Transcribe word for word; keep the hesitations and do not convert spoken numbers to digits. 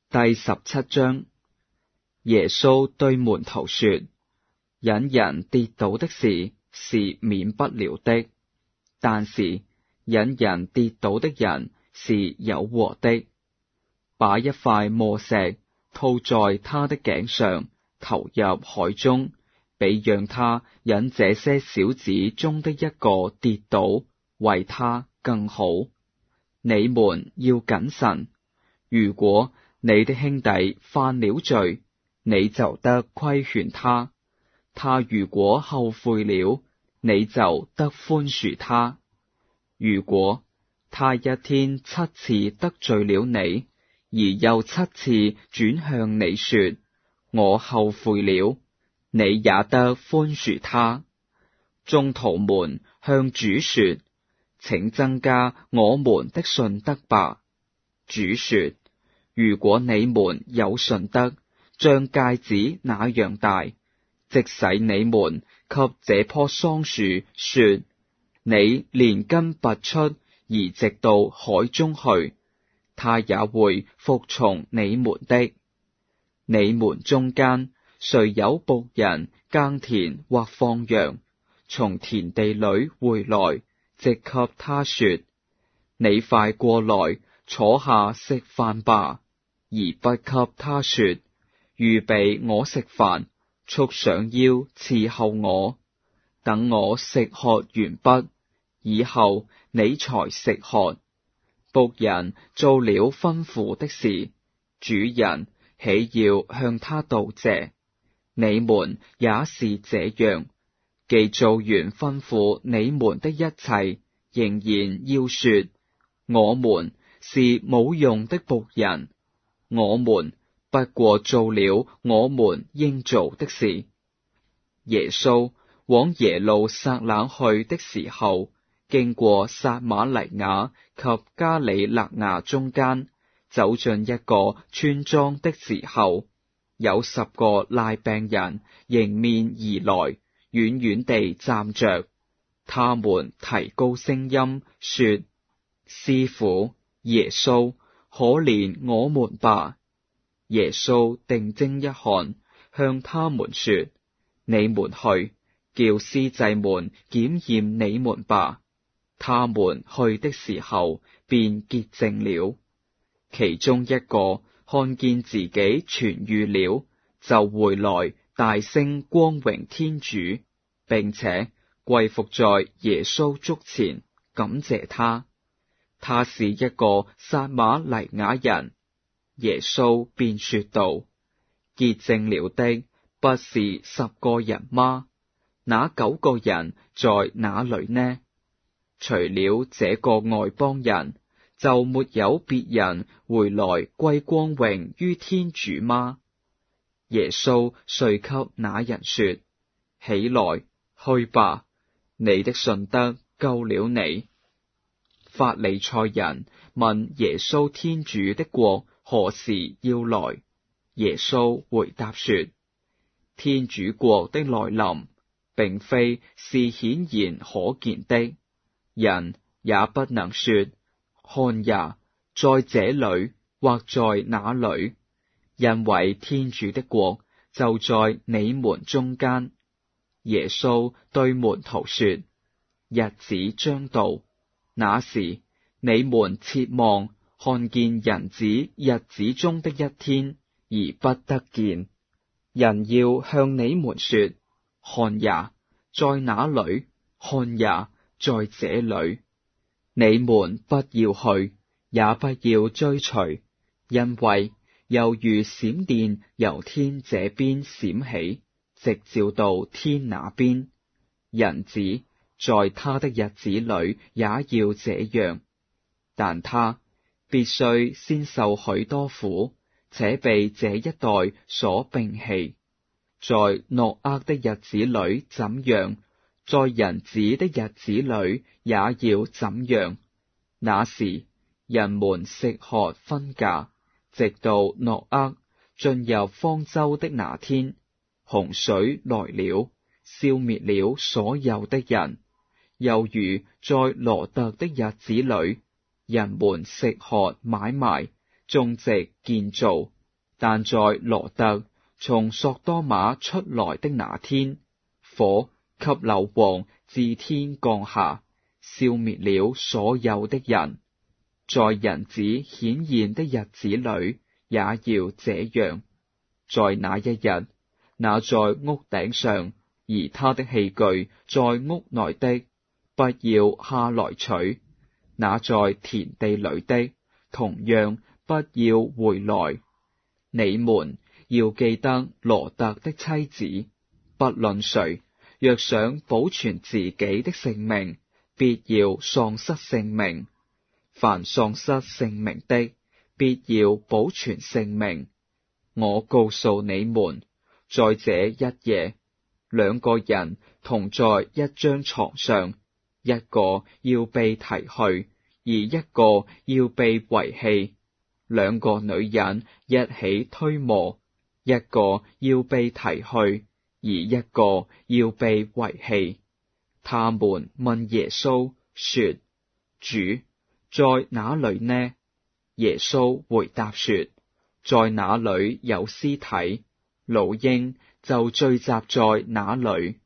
第十七章，耶穌對門徒說：引人跌倒的事是免不了的，但是引人跌倒的人是有禍的。把一塊磨石套在他的頸上，投入海中，比讓他引這些小子中的一個跌倒，為他更好。你們要謹慎，如果你的兄弟犯了罪，你就得規勸他；他如果後悔了，你就得寬恕他。如果他一天七次得罪了你，而又七次轉向你說我後悔了，你也得寬恕他。宗徒們向主說：請增加我們的信德吧。主說：如果你們有信德像芥子那樣大，即使你們給這棵桑樹說：你連根拔出而直到海中去，他也會服從你們的。你們中間誰有僕人耕田或放羊，從田地裏回來，即給他說：你快過來坐下食飯吧，而不給他說：預備我食飯，束上腰伺候我，等我食喝完畢，以後你才食喝。僕人做了吩咐的事，主人豈要向他道謝？你們也是這樣，既做完吩咐你們的一切，仍然要說：我們是冇用的僕人，我們不過做了我們應做的事。耶穌往耶路撒冷去的時候，經過撒瑪黎雅及加里肋亞中間，走進一個村莊的時候，有十個癩病人迎面而來，遠遠地站着。他們提高聲音說：師傅，耶穌，可憐我們吧！耶穌定睛一看，向他們說：你們去，叫司祭們檢驗你們吧。他們去的時候，便潔淨了。其中一個看見自己痊癒了，就回來大聲光榮天主，並且跪伏在耶穌足前，感謝他。他是一個撒瑪黎雅人。耶穌便說道：潔淨了的不是十個人嗎？那九個人在哪裏呢？除了這個外邦人，就沒有別人回來歸光榮於天主嗎？耶穌遂給那人說：起來，去吧，你的信德救了你。法利賽人問耶穌天主的國何時要來？耶穌回答說：天主國的來臨，並非是顯然可見的，人也不能說：看呀，在這裏或在那裏，因為天主的國就在你們中間。耶穌對門徒說：日子將到，那時你們切望看見人子日子中的一天，而不得見。人要向你們說：看呀，在那裏；看呀，在這裏。你們不要去，也不要追隨，因為猶如閃電由天這邊閃起，直照到天那邊，人子在他的日子裏也要這樣。但他必須先受許多苦，且被這一代所摒棄。在諾厄的日子裏怎樣，在人子的日子裏也要怎樣。那時人們吃喝婚嫁，直到諾厄進入方舟的那天，洪水來了，消滅了所有的人。又如在羅特的日子裏，人們吃喝買賣，種植建造， 但在羅特從索多瑪出來的那天，火給硫磺自天降下，消滅了所有的人。在人子顯現的日子裏，也要這樣。在那一日，那在屋頂上而他的器具在屋內的，不要下來取；那在田地裏的，同樣不要回來。你們要記得羅特的妻子，不論誰，若想保存自己的性命，必要喪失性命；凡喪失性命的，必要保存性命。我告訴你們，在這一夜，兩個人同在一張床上，一個要被提去，而一個要被遺棄；兩個女人一起推磨，一個要被提去，而一個要被遺棄。他們問耶穌說：主，在哪裏呢？耶穌回答說：在哪裏有屍體，老鷹就聚集在那裏。